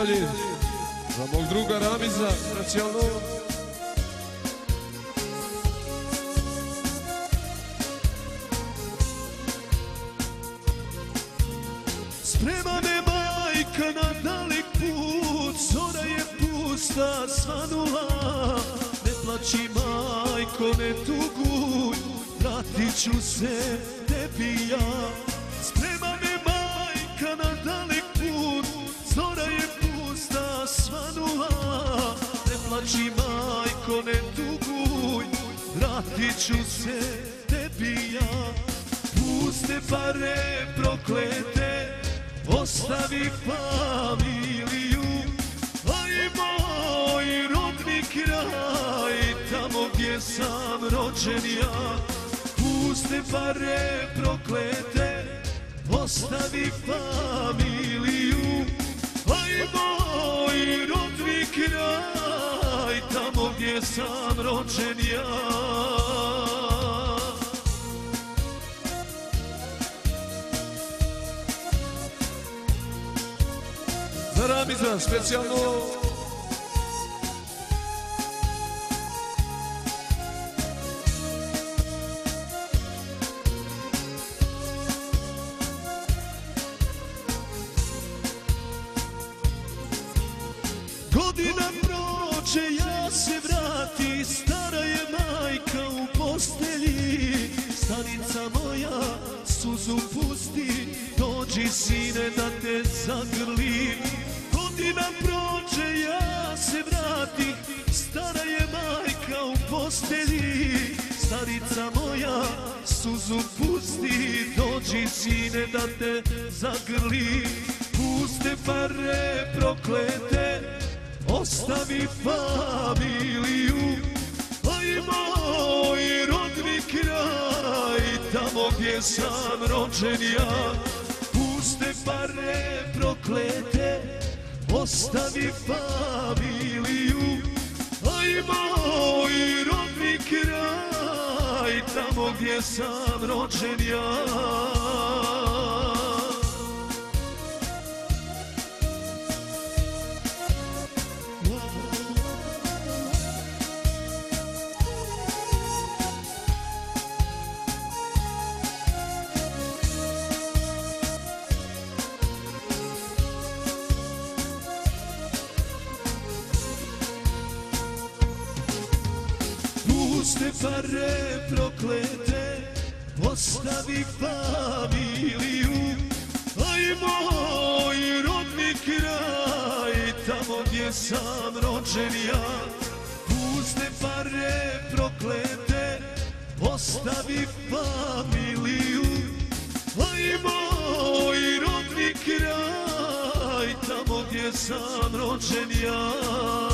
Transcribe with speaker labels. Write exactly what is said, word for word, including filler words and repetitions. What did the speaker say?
Speaker 1: dalje za mog druga Ramiza, specijalno.
Speaker 2: Sprema me majka na dalek put, zora je pusta, svanula. Ne plaći majko, ne tuguj, vratit ću se tebi ja. Sprema me majka na dalek put, zora je pusta, svanula. Ne plaći majko, ne tuguj, vratit ću se tebi ja. Puste pare proklete, ostavi familiju, a i moj rodni kraj, tamo gdje sam rođen ja. Puste pare proklete, ostavi familiju, a i moj rodni kraj, tamo gdje sam rođen ja.
Speaker 1: Za Ramiza, specijalno.
Speaker 2: Godina prođe, ja se vrati, stara je majka u postelji. Stanica moja, suzu pusti, dođi sine da te zagrlim. Godina prođe, ja se vrati, stara je majka u postelji. Starica moja, suzu pusti, dođi sine da te zagrlim. Puste pare proklete, ostavi familiju, a i moj rodni kraj, tamo gdje sam rođen ja. Puste pare proklete, ostavi familiju, a i moj rodni kraj, tamo gdje sam rođen ja. Puste pare proklete, ostavi familiju, a i moj rodni kraj, tamo gdje sam rođen ja. Puste pare proklete, ostavi familiju, a i moj rodni kraj, tamo gdje sam rođen ja.